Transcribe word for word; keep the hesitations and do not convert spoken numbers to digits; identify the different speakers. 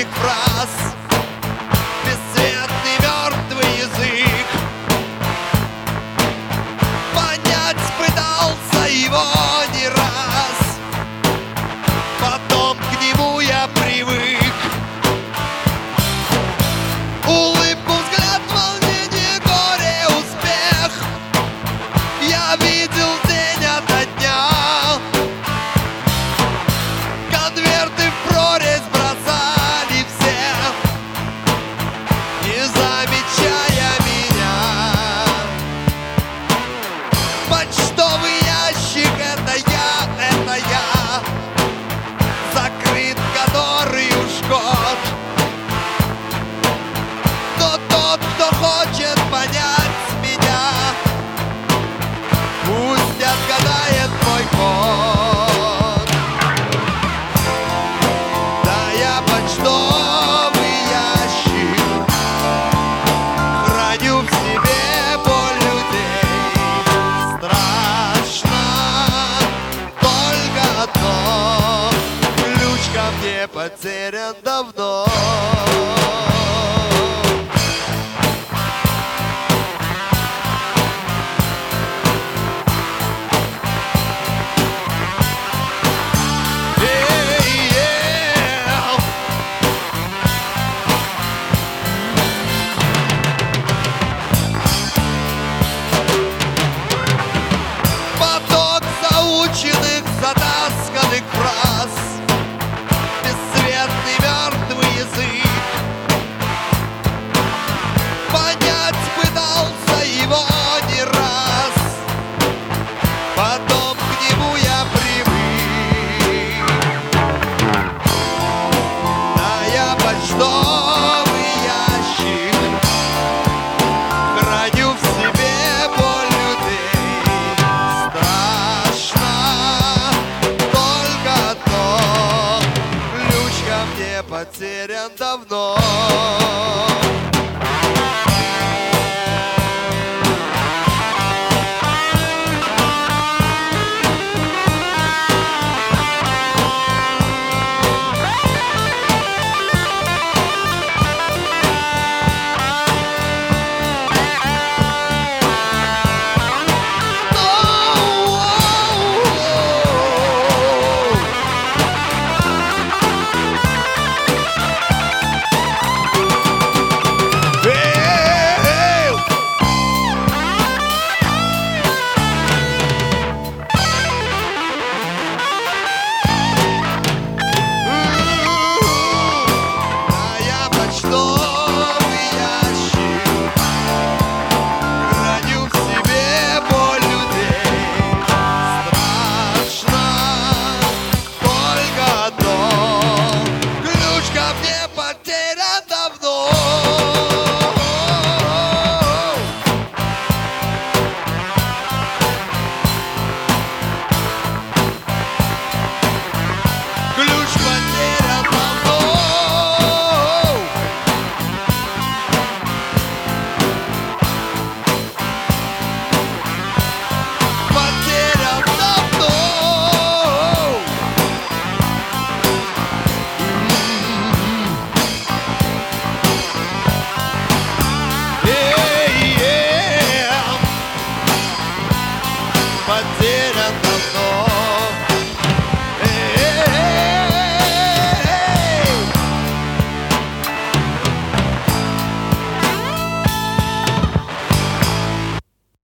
Speaker 1: затасканных фраз, бесцветный мертвый язык. Понять пытался его не раз, потом к нему я привык. Улыбку, взгляд, волнение, горе, успех я видел день ото дня. Конверты в прорезь бросали все, не замечая меня. Почтовый ящик — это я, это я, закрыт который уж год. Но тот, кто хочет понять меня, пусть отгадает мой код. Да, я почтовый ящик, храню в себе боль людей. Страшно только одно: ключ ко мне потерян давно. Затасканных фраз, бесцветный мертвый язык. Понять пытался его не раз, потом к нему я привык. Да, я почтовый ящик, храню в себе боль людей. Страшно потерян давно. Потерян давно.